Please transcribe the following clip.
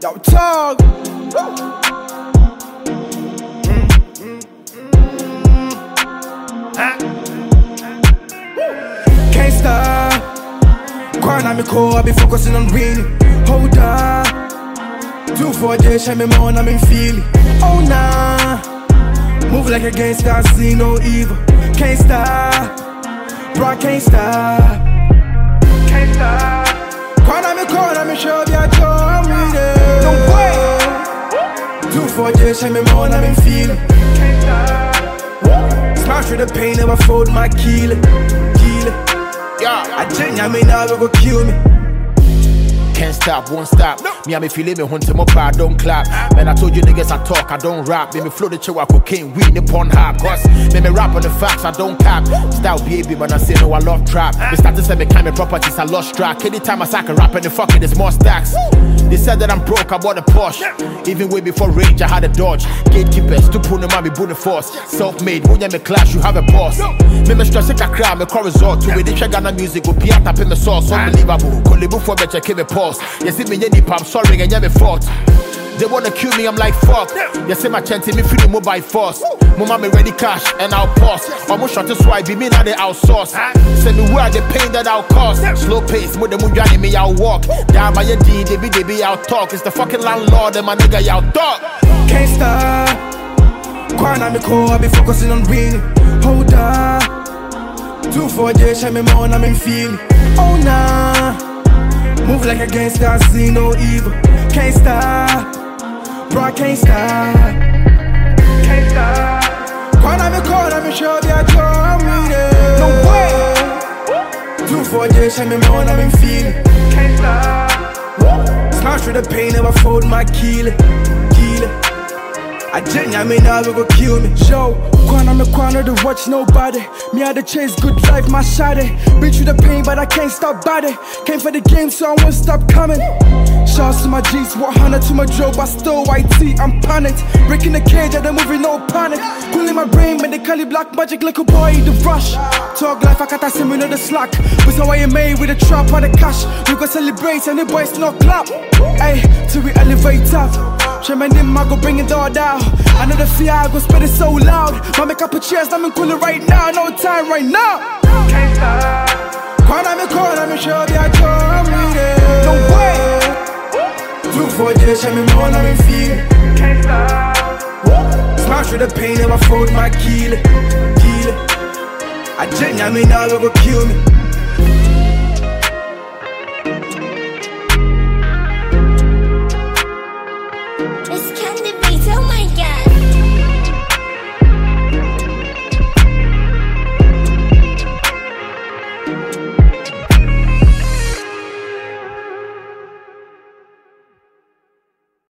Yo, talk. Can't stop. Grind on me core, I be focusing on winning. Hold on. 2 4 days, shine me more, I'm in feeling. Oh nah. Move like a gangster, I see no evil. Can't stop. Bro, I can't stop. Can't stop. Grind on me core, I'm in show, yeah, I'm with it. No way. 2 4 days, shine me more, I'm in feeling. Can't stop. Smash through the pain, never fold my killer. Yeah, I genuinely now go kill me. Can't stop, won't stop. Me, I'm feeling me hunting my bar, don't clap. Man, I told you niggas I talk, I don't rap. Me flow the chihuahua cocaine, weed, the porn hop. Cause me rap on the facts, I don't cap. Style baby, but I say no, I love trap. They start to say me kind of properties, I lost track. Anytime I sack a rap and the fucking there's more stacks. They said that I'm broke, I bought a Porsche. Even way before Rage, I had a Dodge. Gatekeepers, to pull them on me, boot the force. Self-made, when you me clash, you have a boss. Me stress it a crowd, me chorus resort. To it, they check Ghana music, go pia tap in the sauce. Unbelievable, Kolibu for me, check me pause. You see me, I'm sorry, and you me fault. They wanna kill me, I'm like fuck. You say my chance, me free the mobile force. Mama me ready cash, and I'll pause. Almost shot to swipe, be me now they outsource. Send me where the pain that I'll cause. Slow pace, with the mujani me, I'll walk. Down by your D, they be out talk. It's the fucking landlord, and my nigga, y'all talk. Can't stop. Grind on me core, I be focusing on winning. Hold on. 2 4 days, shine me more, I'm in feeling. Oh nah. Move like a gangster, I see no evil. Can't stop. Bro, I can't stop. Can't stop. Grind on me core, I'm in show, yeah, I'm with it. No way. 2 4 days, shine me more, I'm in feeling. Can't stop. Smash through the pain, never fold my killer. I genuinely now go kill me. Yo, grind on the corner to watch nobody. Me had to chase good life, my shawty. Been through the pain, but I can't stop body. Came for the game, so I won't stop coming. Shouts to my G's, 100 to my Joe, but still YT, I'm panicked. Breaking the cage, I don't moving, no panic. Cooling my brain, when they call it black magic, little boy, the rush. Talk life, I can't see me no the slack. But how you made with the trap or the cash. We go celebrate, and the boys no clap. Hey, till we elevate up. Shame my name, I go bring it all down. I know the fear, I go spit it so loud. My make up a chairs, I'm in cooler right now. No time right now. Can't stop. Grind on me core, I'm in show, yeah, I'm with it. No way. 2 4 days, shine me more, I'm in feeling. Can't stop. Smash through the pain, never fold my killer. I genuinely now go kill me.